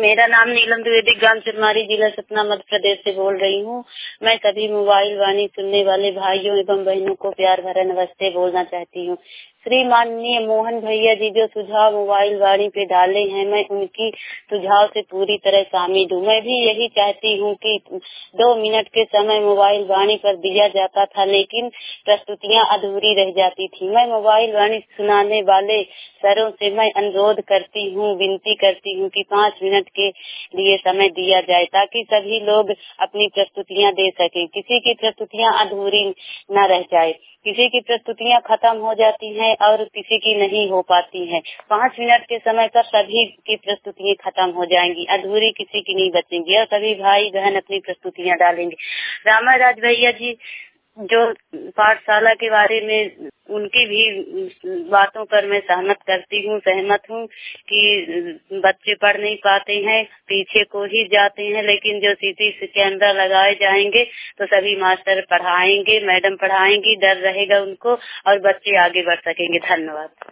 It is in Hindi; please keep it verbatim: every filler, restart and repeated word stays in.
मेरा नाम नीलम द्विवेदी, ग्राम चिरमारी, जिला सतना, मध्य प्रदेश से बोल रही हूँ। मैं सभी मोबाइल वाणी सुनने वाले भाइयों एवं बहनों को प्यार भरा नमस्ते बोलना चाहती हूँ। श्री माननीय मोहन भैया जी जो सुझाव मोबाइल वाणी पे डाले हैं, मैं उनकी सुझाव से पूरी तरह शामिल हूँ। मैं भी यही चाहती हूँ कि दो मिनट के समय मोबाइल वाणी पर दिया जाता था, लेकिन प्रस्तुतियाँ अधूरी रह जाती थी। मैं मोबाइल वाणी सुनाने वाले सरों से मैं अनुरोध करती हूँ, विनती करती हूँ कि पाँच मिनट के लिए समय दिया जाए ताकि सभी लोग अपनी प्रस्तुतियाँ दे सकें, किसी की प्रस्तुतियाँ अधूरी न रह जाए। किसी की प्रस्तुतियाँ खत्म हो जाती हैं और किसी की नहीं हो पाती हैं। पाँच मिनट के समय पर सभी की प्रस्तुतियाँ खत्म हो जाएंगी, अधूरी किसी की नहीं बचेंगी और सभी भाई बहन अपनी प्रस्तुतियाँ डालेंगे। रामाराज भैया जी जो पाठशाला के बारे में उनकी भी बातों पर मैं सहमत करती हूँ सहमत हूँ कि बच्चे पढ़ नहीं पाते हैं, पीछे को ही जाते हैं, लेकिन जो सीटी कैमरा लगाए जाएंगे तो सभी मास्टर पढ़ाएंगे, मैडम पढ़ाएंगी, डर रहेगा उनको और बच्चे आगे बढ़ सकेंगे। धन्यवाद।